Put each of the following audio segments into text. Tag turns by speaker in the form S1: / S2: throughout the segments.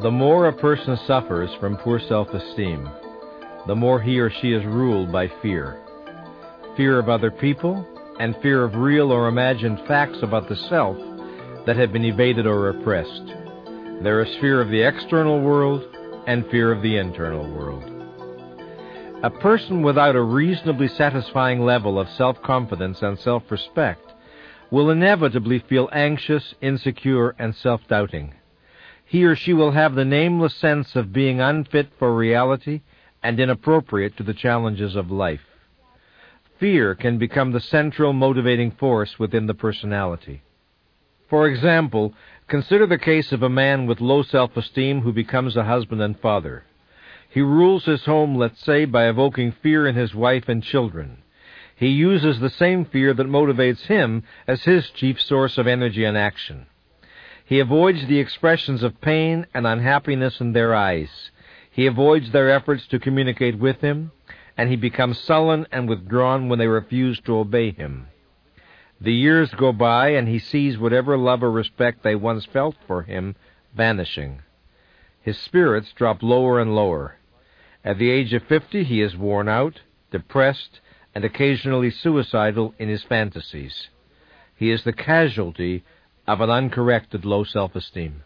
S1: The more a person suffers from poor self-esteem, the more he or she is ruled by fear. Fear of other people, and fear of real or imagined facts about the self that have been evaded or repressed. There is fear of the external world and fear of the internal world. A person without a reasonably satisfying level of self-confidence and self-respect will inevitably feel anxious, insecure, and self-doubting. He or she will have the nameless sense of being unfit for reality and inappropriate to the challenges of life. Fear can become the central motivating force within the personality. For example, consider the case of a man with low self-esteem who becomes a husband and father. He rules his home, let's say, by evoking fear in his wife and children. He uses the same fear that motivates him as his chief source of energy and action. He avoids the expressions of pain and unhappiness in their eyes. He avoids their efforts to communicate with him, and he becomes sullen and withdrawn when they refuse to obey him. The years go by, and he sees whatever love or respect they once felt for him vanishing. His spirits drop lower and lower. At the age of 50, he is worn out, depressed, and occasionally suicidal in his fantasies. He is the casualty of an uncorrected low self-esteem.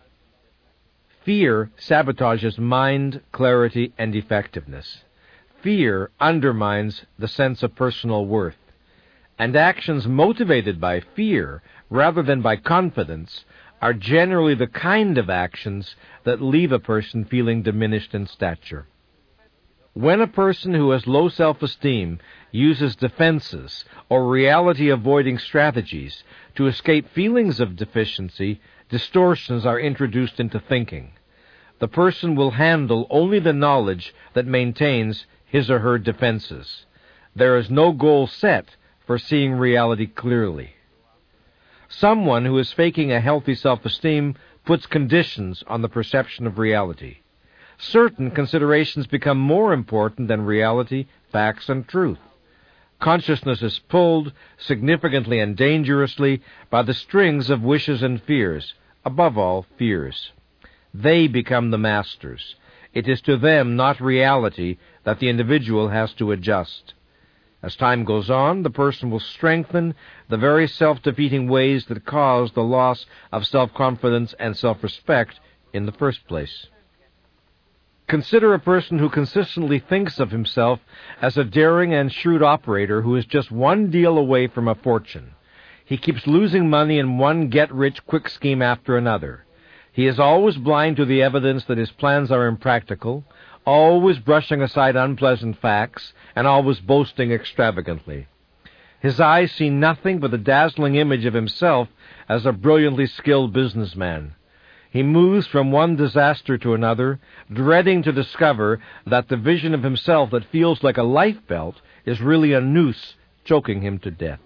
S1: Fear sabotages mind, clarity, and effectiveness. Fear undermines the sense of personal worth, and actions motivated by fear rather than by confidence are generally the kind of actions that leave a person feeling diminished in stature. When a person who has low self-esteem uses defenses or reality-avoiding strategies to escape feelings of deficiency, distortions are introduced into thinking. The person will handle only the knowledge that maintains his or her defenses. There is no goal set for seeing reality clearly. Someone who is faking a healthy self-esteem puts conditions on the perception of reality. Certain considerations become more important than reality, facts, and truth. Consciousness is pulled, significantly and dangerously, by the strings of wishes and fears, above all, fears. They become the masters. It is to them, not reality, that the individual has to adjust. As time goes on, the person will strengthen the very self-defeating ways that cause the loss of self-confidence and self-respect in the first place. Consider a person who consistently thinks of himself as a daring and shrewd operator who is just one deal away from a fortune. He keeps losing money in one get-rich-quick scheme after another. He is always blind to the evidence that his plans are impractical, always brushing aside unpleasant facts, and always boasting extravagantly. His eyes see nothing but the dazzling image of himself as a brilliantly skilled businessman. He moves from one disaster to another, dreading to discover that the vision of himself that feels like a life belt is really a noose choking him to death.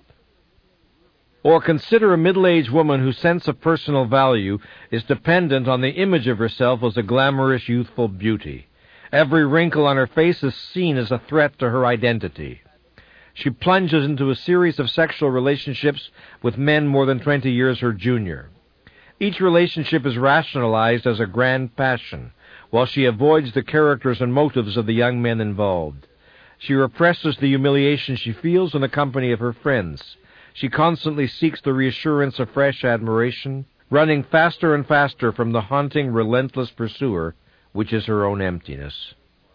S1: Or consider a middle-aged woman whose sense of personal value is dependent on the image of herself as a glamorous, youthful beauty. Every wrinkle on her face is seen as a threat to her identity. She plunges into a series of sexual relationships with men more than 20 years her junior. Each relationship is rationalized as a grand passion, while she avoids the characters and motives of the young men involved. She represses the humiliation she feels in the company of her friends. She constantly seeks the reassurance of fresh admiration, running faster and faster from the haunting, relentless pursuer, which is her own emptiness.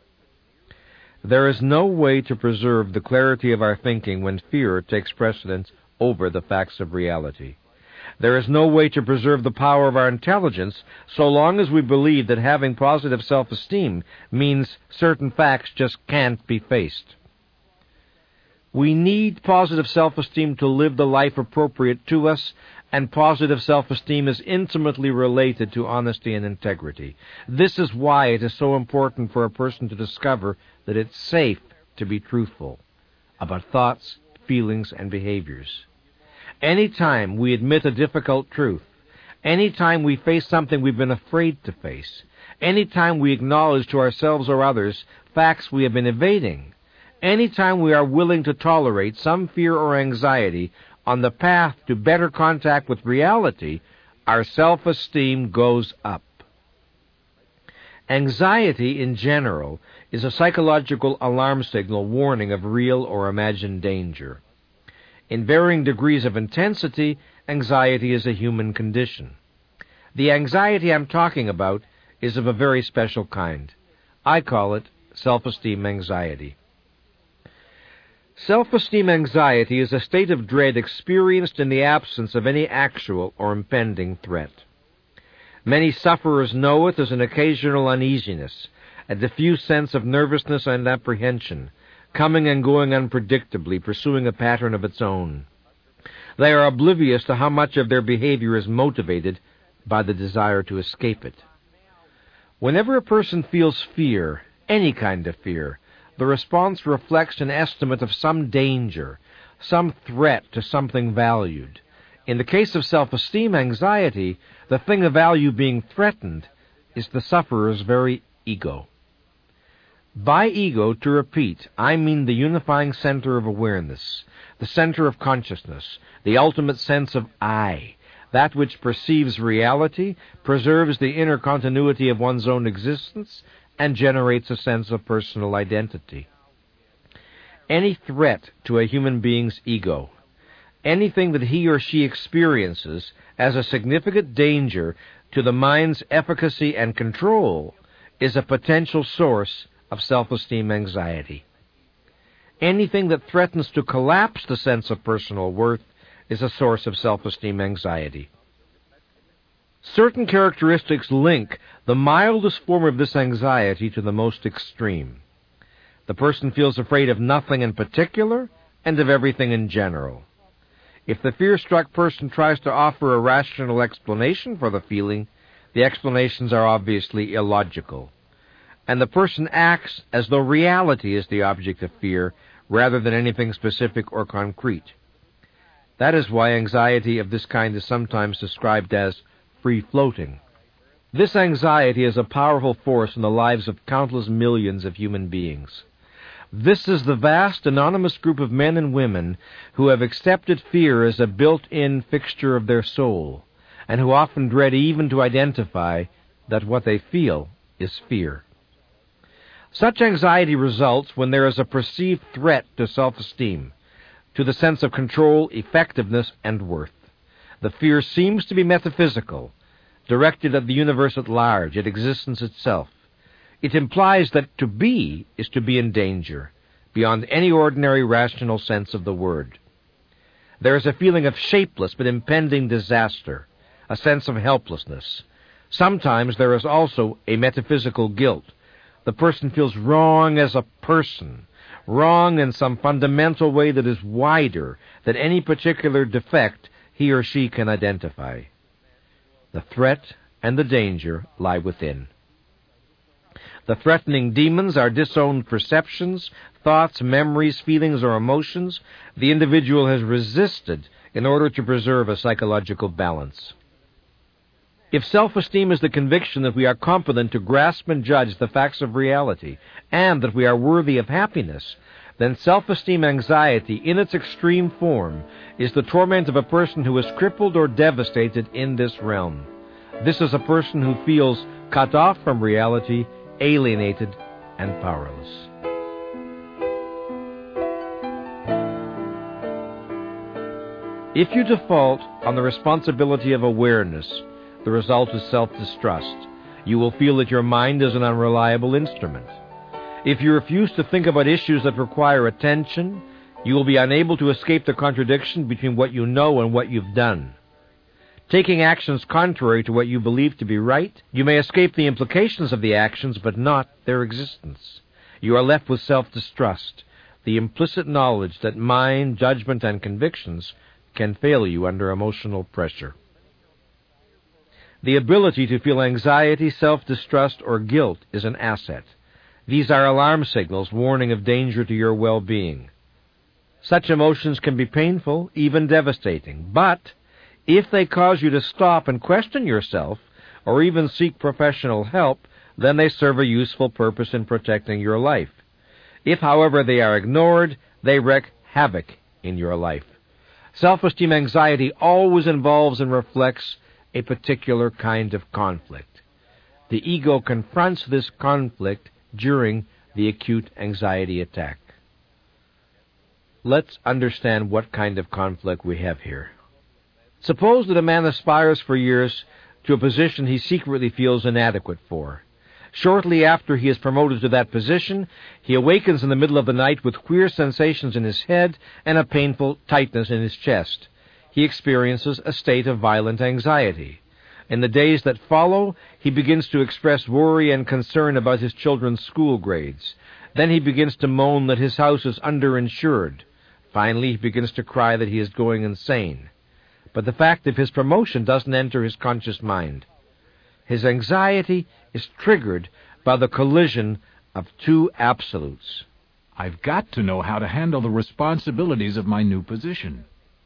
S1: There is no way to preserve the clarity of our thinking when fear takes precedence over the facts of reality. There is no way to preserve the power of our intelligence so long as we believe that having positive self-esteem means certain facts just can't be faced. We need positive self-esteem to live the life appropriate to us, and positive self-esteem is intimately related to honesty and integrity. This is why it is so important for a person to discover that it's safe to be truthful about thoughts, feelings, and behaviors. Any time we admit a difficult truth, any time we face something we've been afraid to face, any time we acknowledge to ourselves or others facts we have been evading, any time we are willing to tolerate some fear or anxiety on the path to better contact with reality, our self-esteem goes up. Anxiety, in general, is a psychological alarm signal warning of real or imagined danger. In varying degrees of intensity, anxiety is a human condition. The anxiety I'm talking about is of a very special kind. I call it self-esteem anxiety. Self-esteem anxiety is a state of dread experienced in the absence of any actual or impending threat. Many sufferers know it as an occasional uneasiness, a diffuse sense of nervousness and apprehension, coming and going unpredictably, pursuing a pattern of its own. They are oblivious to how much of their behavior is motivated by the desire to escape it. Whenever a person feels fear, any kind of fear, the response reflects an estimate of some danger, some threat to something valued. In the case of self-esteem anxiety, the thing of value being threatened is the sufferer's very ego. By ego, to repeat, I mean the unifying center of awareness, the center of consciousness, the ultimate sense of I, that which perceives reality, preserves the inner continuity of one's own existence, and generates a sense of personal identity. Any threat to a human being's ego, anything that he or she experiences as a significant danger to the mind's efficacy and control, is a potential source of self-esteem anxiety. Anything that threatens to collapse the sense of personal worth is a source of self-esteem anxiety. Certain characteristics link the mildest form of this anxiety to the most extreme. The person feels afraid of nothing in particular and of everything in general. If the fear-struck person tries to offer a rational explanation for the feeling, the explanations are obviously illogical, and the person acts as though reality is the object of fear rather than anything specific or concrete. That is why anxiety of this kind is sometimes described as free-floating. This anxiety is a powerful force in the lives of countless millions of human beings. This is the vast anonymous group of men and women who have accepted fear as a built-in fixture of their soul, and who often dread even to identify that what they feel is fear. Such anxiety results when there is a perceived threat to self-esteem, to the sense of control, effectiveness, and worth. The fear seems to be metaphysical, directed at the universe at large, at existence itself. It implies that to be is to be in danger, beyond any ordinary rational sense of the word. There is a feeling of shapeless but impending disaster, a sense of helplessness. Sometimes there is also a metaphysical guilt. The person feels wrong as a person, wrong in some fundamental way that is wider than any particular defect he or she can identify. The threat and the danger lie within. The threatening demons are disowned perceptions, thoughts, memories, feelings, or emotions the individual has resisted in order to preserve a psychological balance. If self-esteem is the conviction that we are competent to grasp and judge the facts of reality, and that we are worthy of happiness, then self-esteem anxiety, in its extreme form, is the torment of a person who is crippled or devastated in this realm. This is a person who feels cut off from reality, alienated, and powerless. If you default on the responsibility of awareness, the result is self-distrust. You will feel that your mind is an unreliable instrument. If you refuse to think about issues that require attention, you will be unable to escape the contradiction between what you know and what you've done. Taking actions contrary to what you believe to be right, you may escape the implications of the actions, but not their existence. You are left with self-distrust, the implicit knowledge that mind, judgment, and convictions can fail you under emotional pressure. The ability to feel anxiety, self-distrust, or guilt is an asset. These are alarm signals warning of danger to your well-being. Such emotions can be painful, even devastating, but if they cause you to stop and question yourself, or even seek professional help, then they serve a useful purpose in protecting your life. If, however, they are ignored, they wreak havoc in your life. Self-esteem anxiety always involves and reflects a particular kind of conflict. The ego confronts this conflict during the acute anxiety attack. Let's understand what kind of conflict we have here. Suppose that a man aspires for years to a position he secretly feels inadequate for. Shortly after he is promoted to that position, he awakens in the middle of the night with queer sensations in his head and a painful tightness in his chest. He experiences a state of violent anxiety. In the days that follow, he begins to express worry and concern about his children's school grades. Then he begins to moan that his house is underinsured. Finally, he begins to cry that he is going insane. But the fact of his promotion doesn't enter his conscious mind. His anxiety is triggered by the collision of two absolutes.
S2: I've got to know how to handle the responsibilities of my new position.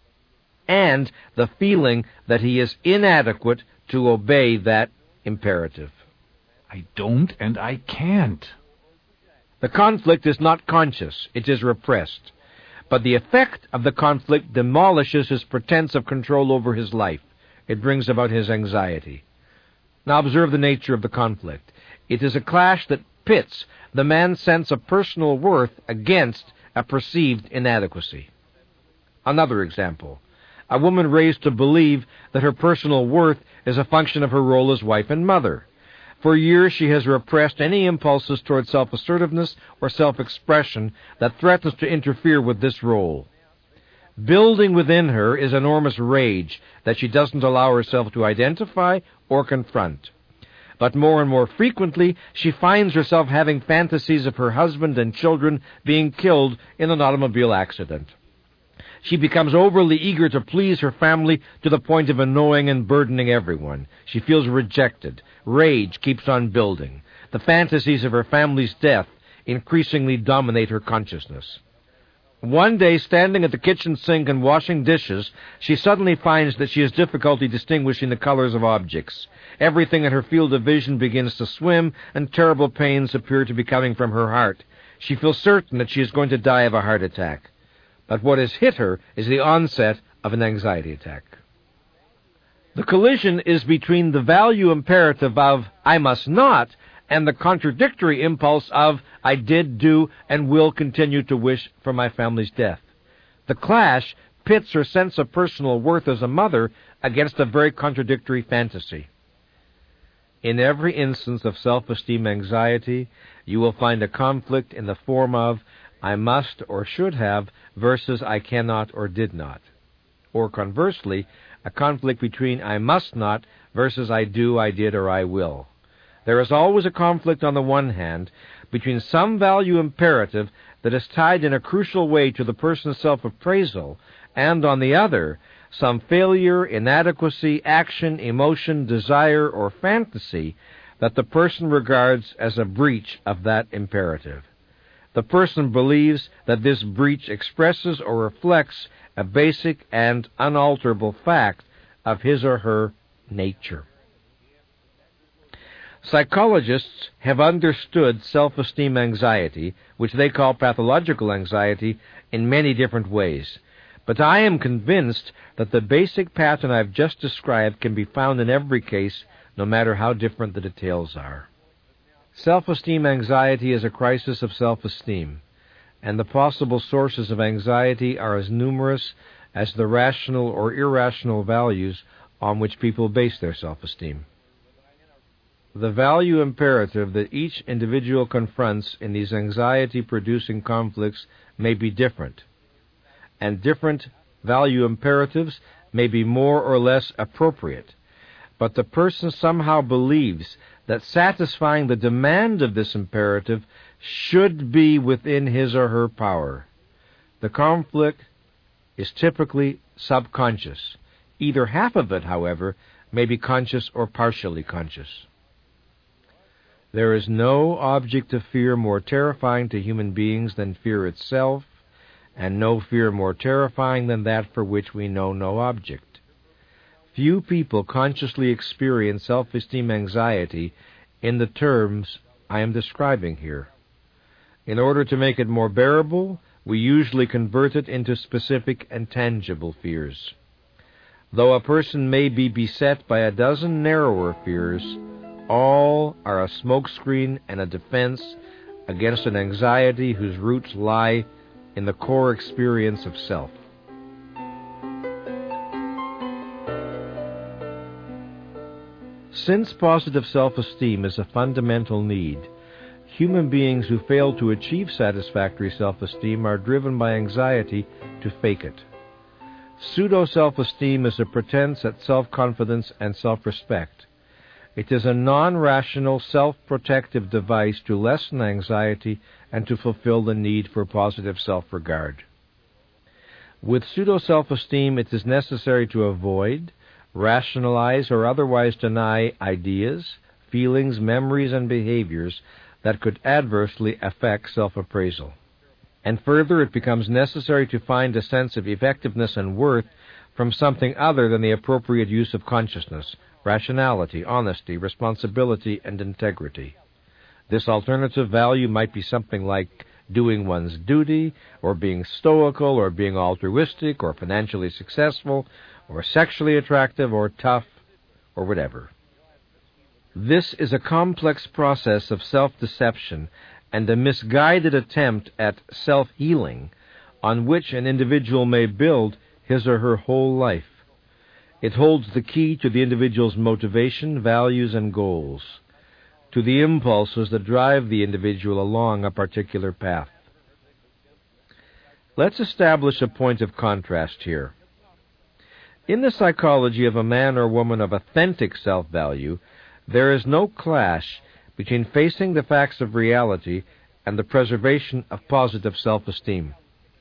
S1: And the feeling that he is inadequate to obey that imperative.
S2: I don't and I can't.
S1: The conflict is not conscious, it is repressed. But the effect of the conflict demolishes his pretense of control over his life. It brings about his anxiety. Now observe the nature of the conflict. It is a clash that pits the man's sense of personal worth against a perceived inadequacy. Another example. A woman raised to believe that her personal worth is a function of her role as wife and mother. For years she has repressed any impulses toward self-assertiveness or self-expression that threatens to interfere with this role. Building within her is enormous rage that she doesn't allow herself to identify or confront. But more and more frequently, she finds herself having fantasies of her husband and children being killed in an automobile accident. She becomes overly eager to please her family to the point of annoying and burdening everyone. She feels rejected. Rage keeps on building. The fantasies of her family's death increasingly dominate her consciousness. One day, standing at the kitchen sink and washing dishes, she suddenly finds that she has difficulty distinguishing the colors of objects. Everything in her field of vision begins to swim, and terrible pains appear to be coming from her heart. She feels certain that she is going to die of a heart attack. But what has hit her is the onset of an anxiety attack. The collision is between the value imperative of "I must not" and the contradictory impulse of "I did, do, and will continue to wish for my family's death." The clash pits her sense of personal worth as a mother against a very contradictory fantasy. In every instance of self-esteem anxiety, you will find a conflict in the form of "I must or should have" versus "I cannot or did not." Or conversely, a conflict between "I must not" versus "I do, I did, or I will." There is always a conflict on the one hand between some value imperative that is tied in a crucial way to the person's self-appraisal, and on the other, some failure, inadequacy, action, emotion, desire, or fantasy that the person regards as a breach of that imperative. The person believes that this breach expresses or reflects a basic and unalterable fact of his or her nature. Psychologists have understood self-esteem anxiety, which they call pathological anxiety, in many different ways. But I am convinced that the basic pattern I've just described can be found in every case, no matter how different the details are. Self-esteem anxiety is a crisis of self-esteem, and the possible sources of anxiety are as numerous as the rational or irrational values on which people base their self-esteem. The value imperative that each individual confronts in these anxiety-producing conflicts may be different, and different value imperatives may be more or less appropriate, but the person somehow believes that satisfying the demand of this imperative should be within his or her power. The conflict is typically subconscious. Either half of it, however, may be conscious or partially conscious. There is no object of fear more terrifying to human beings than fear itself, and no fear more terrifying than that for which we know no object. Few people consciously experience self-esteem anxiety in the terms I am describing here. In order to make it more bearable, we usually convert it into specific and tangible fears. Though a person may be beset by a dozen narrower fears, All are a smokescreen and a defense against an anxiety whose roots lie in the core experience of self. Since positive self-esteem is a fundamental need, human beings who fail to achieve satisfactory self-esteem are driven by anxiety to fake it. Pseudo-self-esteem is a pretense at self-confidence and self-respect. It is a non-rational, self-protective device to lessen anxiety and to fulfill the need for positive self-regard. With pseudo-self-esteem, it is necessary to avoid, rationalize, or otherwise deny ideas, feelings, memories, and behaviors that could adversely affect self-appraisal. And further, it becomes necessary to find a sense of effectiveness and worth from something other than the appropriate use of consciousness, rationality, honesty, responsibility, and integrity. This alternative value might be something like doing one's duty, or being stoical, or being altruistic, or financially successful, or sexually attractive, or tough, or whatever. This is a complex process of self-deception and a misguided attempt at self-healing on which an individual may build his or her whole life. It holds the key to the individual's motivation, values, and goals, to the impulses that drive the individual along a particular path. Let's establish a point of contrast here. In the psychology of a man or woman of authentic self-value, there is no clash between facing the facts of reality and the preservation of positive self-esteem.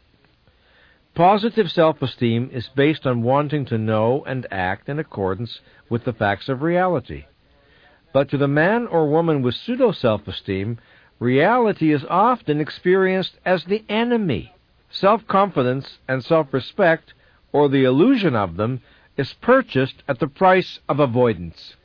S1: Positive self-esteem is based on wanting to know and act in accordance with the facts of reality. But to the man or woman with pseudo-self-esteem, reality is often experienced as the enemy. Self-confidence and self-respect, or the illusion of them, is purchased at the price of avoidance.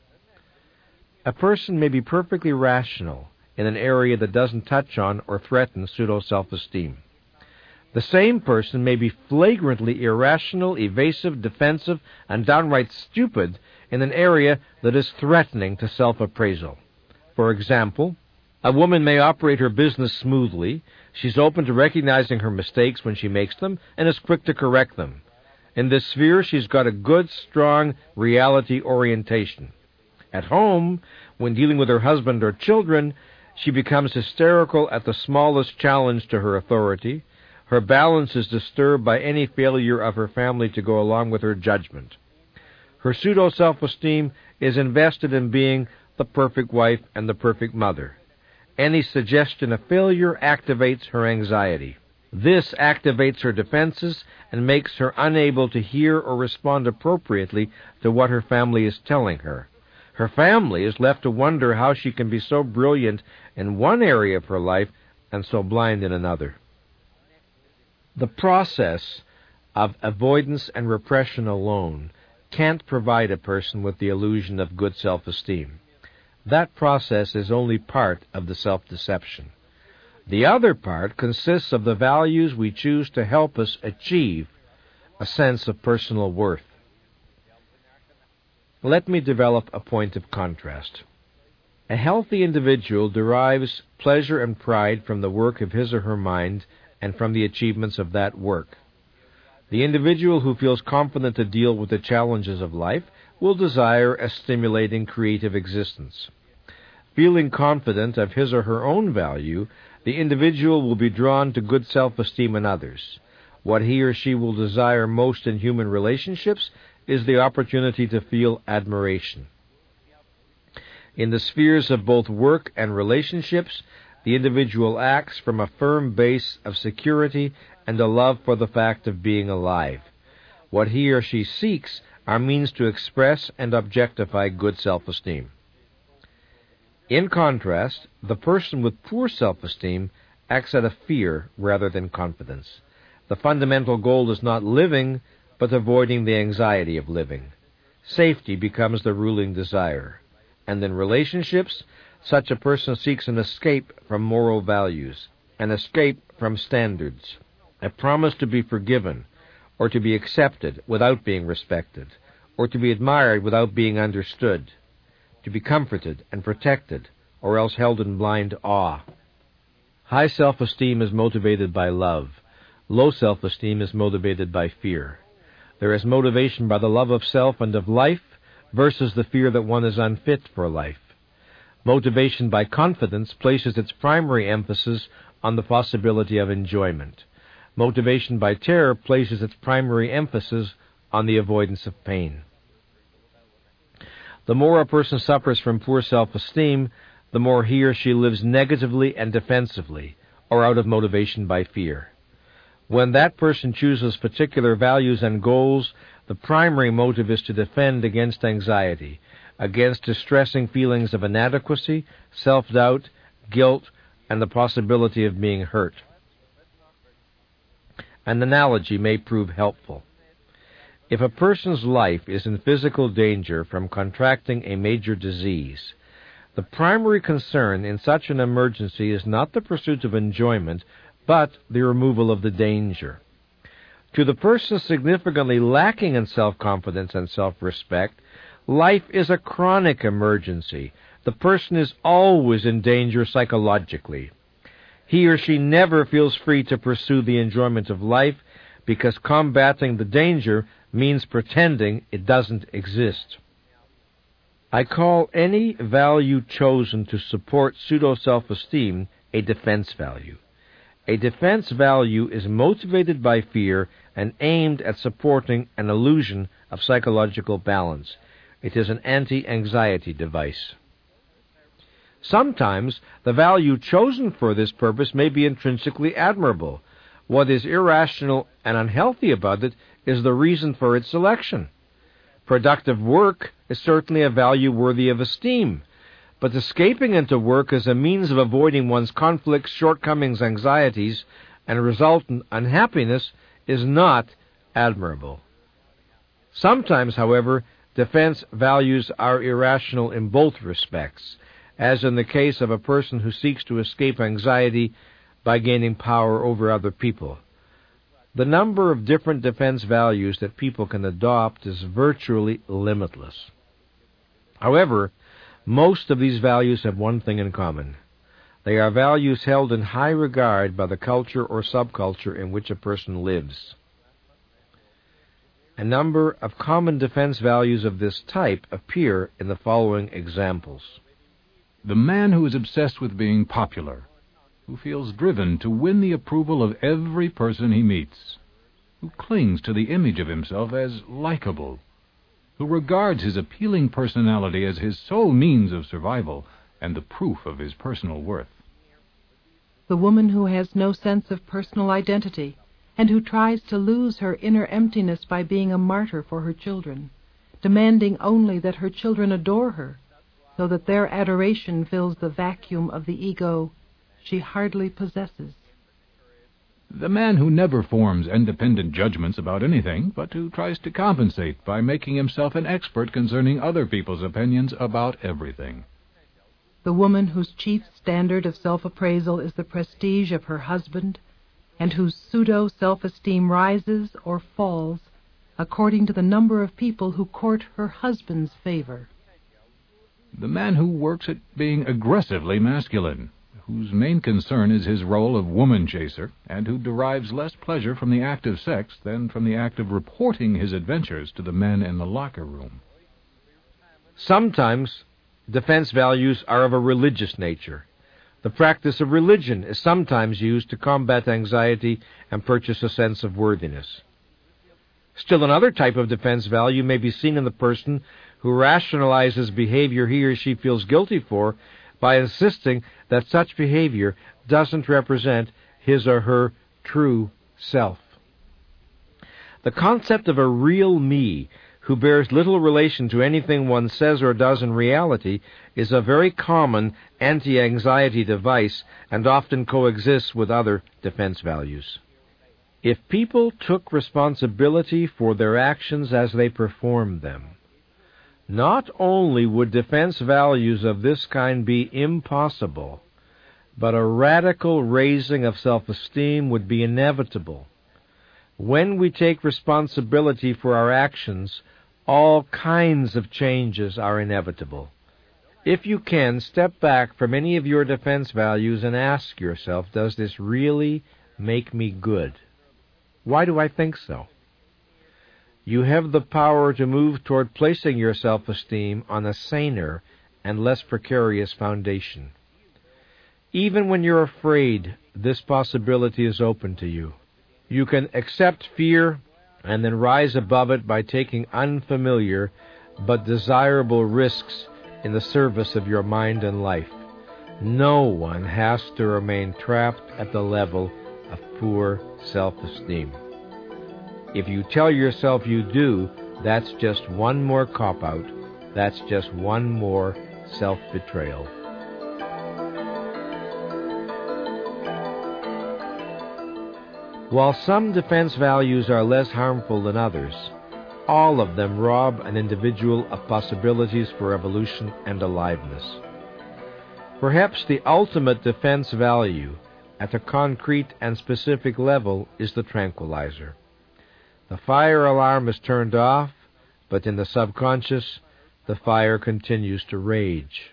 S1: A person may be perfectly rational in an area that doesn't touch on or threaten pseudo-self-esteem. The same person may be flagrantly irrational, evasive, defensive, and downright stupid in an area that is threatening to self-appraisal. For example, a woman may operate her business smoothly. She's open to recognizing her mistakes when she makes them and is quick to correct them. In this sphere, she's got a good, strong reality orientation. At home, when dealing with her husband or children, she becomes hysterical at the smallest challenge to her authority. Her balance is disturbed by any failure of her family to go along with her judgment. Her pseudo-self-esteem is invested in being the perfect wife and the perfect mother. Any suggestion of failure activates her anxiety. This activates her defenses and makes her unable to hear or respond appropriately to what her family is telling her. Her family is left to wonder how she can be so brilliant in one area of her life and so blind in another. The process of avoidance and repression alone can't provide a person with the illusion of good self-esteem. That process is only part of the self-deception. The other part consists of the values we choose to help us achieve a sense of personal worth. Let me develop a point of contrast. A healthy individual derives pleasure and pride from the work of his or her mind and from the achievements of that work. The individual who feels confident to deal with the challenges of life will desire a stimulating creative existence. Feeling confident of his or her own value, the individual will be drawn to good self-esteem in others. What he or she will desire most in human relationships is the opportunity to feel admiration. In the spheres of both work and relationships, the individual acts from a firm base of security and a love for the fact of being alive. What he or she seeks are means to express and objectify good self-esteem. In contrast, the person with poor self-esteem acts out of fear rather than confidence. The fundamental goal is not living, but avoiding the anxiety of living. Safety becomes the ruling desire. And in relationships, such a person seeks an escape from moral values, an escape from standards, a promise to be forgiven, or to be accepted without being respected, or to be admired without being understood, to be comforted and protected, or else held in blind awe. High self-esteem is motivated by love. Low self-esteem is motivated by fear. There is motivation by the love of self and of life versus the fear that one is unfit for life. Motivation by confidence places its primary emphasis on the possibility of enjoyment. Motivation by terror places its primary emphasis on the avoidance of pain. The more a person suffers from poor self-esteem, the more he or she lives negatively and defensively, or out of motivation by fear. When that person chooses particular values and goals, the primary motive is to defend against anxiety, against distressing feelings of inadequacy, self-doubt, guilt, and the possibility of being hurt. An analogy may prove helpful. If a person's life is in physical danger from contracting a major disease, the primary concern in such an emergency is not the pursuit of enjoyment, but the removal of the danger. To the person significantly lacking in self-confidence and self-respect, life is a chronic emergency. The person is always in danger psychologically. He or she never feels free to pursue the enjoyment of life because combating the danger means pretending it doesn't exist. I call any value chosen to support pseudo-self-esteem a defense value. A defense value is motivated by fear and aimed at supporting an illusion of psychological balance. It is an anti-anxiety device. Sometimes the value chosen for this purpose may be intrinsically admirable. What is irrational and unhealthy about it is the reason for its selection. Productive work is certainly a value worthy of esteem, but escaping into work as a means of avoiding one's conflicts, shortcomings, anxieties, and resultant unhappiness is not admirable. Sometimes, however, defense values are irrational in both respects, as in the case of a person who seeks to escape anxiety by gaining power over other people. The number of different defense values that people can adopt is virtually limitless. However, most of these values have one thing in common. They are values held in high regard by the culture or subculture in which a person lives. A number of common defense values of this type appear in the following examples.
S2: The man who is obsessed with being popular, who feels driven to win the approval of every person he meets, who clings to the image of himself as likable, who regards his appealing personality as his sole means of survival and the proof of his personal worth.
S3: The woman who has no sense of personal identity and who tries to lose her inner emptiness by being a martyr for her children, demanding only that her children adore her, so that their adoration fills the vacuum of the ego she hardly possesses.
S2: The man who never forms independent judgments about anything, but who tries to compensate by making himself an expert concerning other people's opinions about everything.
S3: The woman whose chief standard of self-appraisal is the prestige of her husband, and whose pseudo-self-esteem rises or falls according to the number of people who court her husband's favor.
S2: The man who works at being aggressively masculine, whose main concern is his role of woman-chaser, and who derives less pleasure from the act of sex than from the act of reporting his adventures to the men in the locker room.
S1: Sometimes defense values are of a religious nature. The practice of religion is sometimes used to combat anxiety and purchase a sense of worthiness. Still another type of defense value may be seen in the person who rationalizes behavior he or she feels guilty for by insisting that such behavior doesn't represent his or her true self. The concept of a real me who bears little relation to anything one says or does in reality is a very common anti-anxiety device and often coexists with other defense values. If people took responsibility for their actions as they performed them, not only would defense values of this kind be impossible, but a radical raising of self-esteem would be inevitable. When we take responsibility for our actions, all kinds of changes are inevitable. If you can, step back from any of your defense values and ask yourself, does this really make me good? Why do I think so? You have the power to move toward placing your self-esteem on a saner and less precarious foundation. Even when you're afraid, this possibility is open to you. You can accept fear and then rise above it by taking unfamiliar but desirable risks in the service of your mind and life. No one has to remain trapped at the level of poor self-esteem. If you tell yourself you do, that's just one more cop-out. That's just one more self-betrayal. While some defense values are less harmful than others, all of them rob an individual of possibilities for evolution and aliveness. Perhaps the ultimate defense value at a concrete and specific level is the tranquilizer. The fire alarm is turned off, but in the subconscious, the fire continues to rage.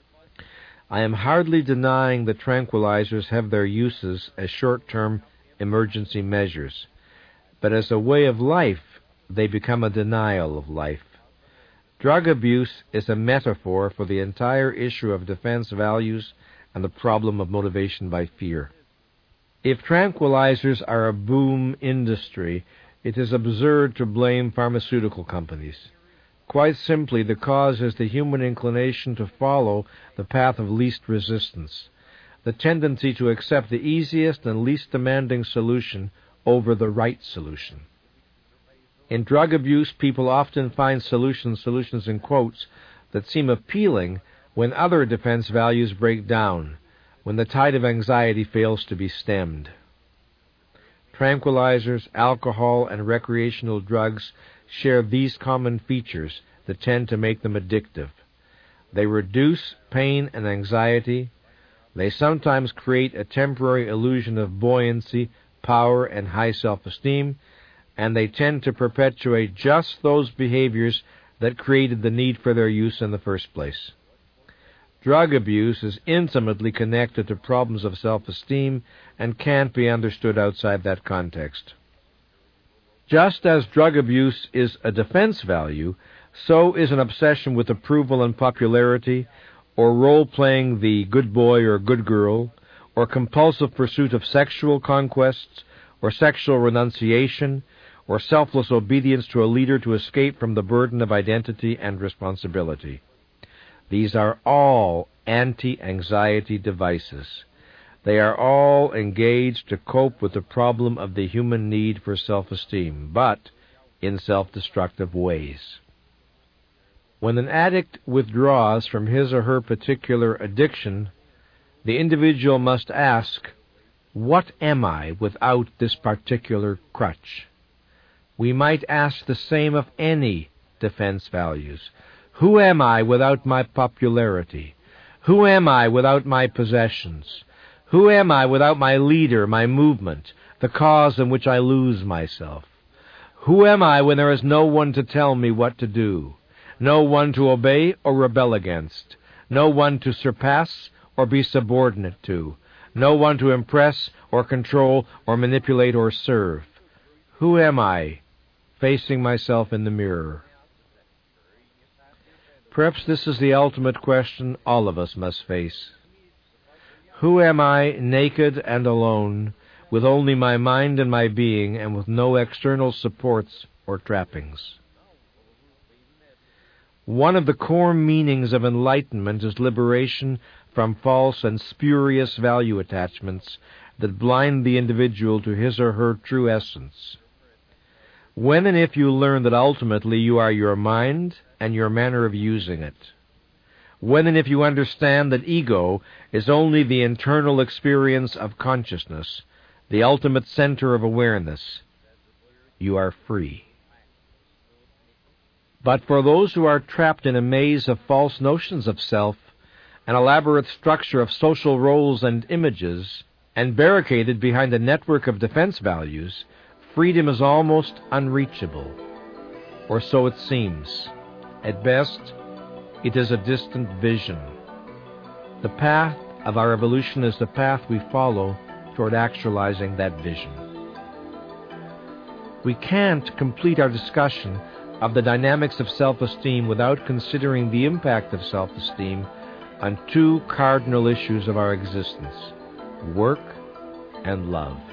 S1: I am hardly denying that tranquilizers have their uses as short-term emergency measures, but as a way of life, they become a denial of life. Drug abuse is a metaphor for the entire issue of defense values and the problem of motivation by fear. If tranquilizers are a boom industry, it is absurd to blame pharmaceutical companies. Quite simply, the cause is the human inclination to follow the path of least resistance, the tendency to accept the easiest and least demanding solution over the right solution. In drug abuse, people often find solutions in quotes, that seem appealing when other defense values break down, when the tide of anxiety fails to be stemmed. Tranquilizers, alcohol, and recreational drugs share these common features that tend to make them addictive. They reduce pain and anxiety. They sometimes create a temporary illusion of buoyancy, power, and high self-esteem, and they tend to perpetuate just those behaviors that created the need for their use in the first place. Drug abuse is intimately connected to problems of self-esteem and can't be understood outside that context. Just as drug abuse is a defense value, so is an obsession with approval and popularity, or role-playing the good boy or good girl, or compulsive pursuit of sexual conquests, or sexual renunciation, or selfless obedience to a leader to escape from the burden of identity and responsibility. These are all anti-anxiety devices. They are all engaged to cope with the problem of the human need for self-esteem, but in self-destructive ways. When an addict withdraws from his or her particular addiction, the individual must ask, what am I without this particular crutch? We might ask the same of any defense values. Who am I without my popularity? Who am I without my possessions? Who am I without my leader, my movement, the cause in which I lose myself? Who am I when there is no one to tell me what to do, no one to obey or rebel against, no one to surpass or be subordinate to, no one to impress or control or manipulate or serve? Who am I facing myself in the mirror? Perhaps this is the ultimate question all of us must face. Who am I, naked and alone, with only my mind and my being, and with no external supports or trappings? One of the core meanings of enlightenment is liberation from false and spurious value attachments that blind the individual to his or her true essence. When and if you learn that ultimately you are your mind and your manner of using it. When and if you understand that ego is only the internal experience of consciousness, the ultimate center of awareness, you are free. But for those who are trapped in a maze of false notions of self, an elaborate structure of social roles and images, and barricaded behind a network of defense values, freedom is almost unreachable. Or so it seems. At best, It is a distant vision. The path of our evolution is the path we follow toward actualizing that vision. We can't complete our discussion of the dynamics of self-esteem without considering the impact of self-esteem on two cardinal issues of our existence: work and love.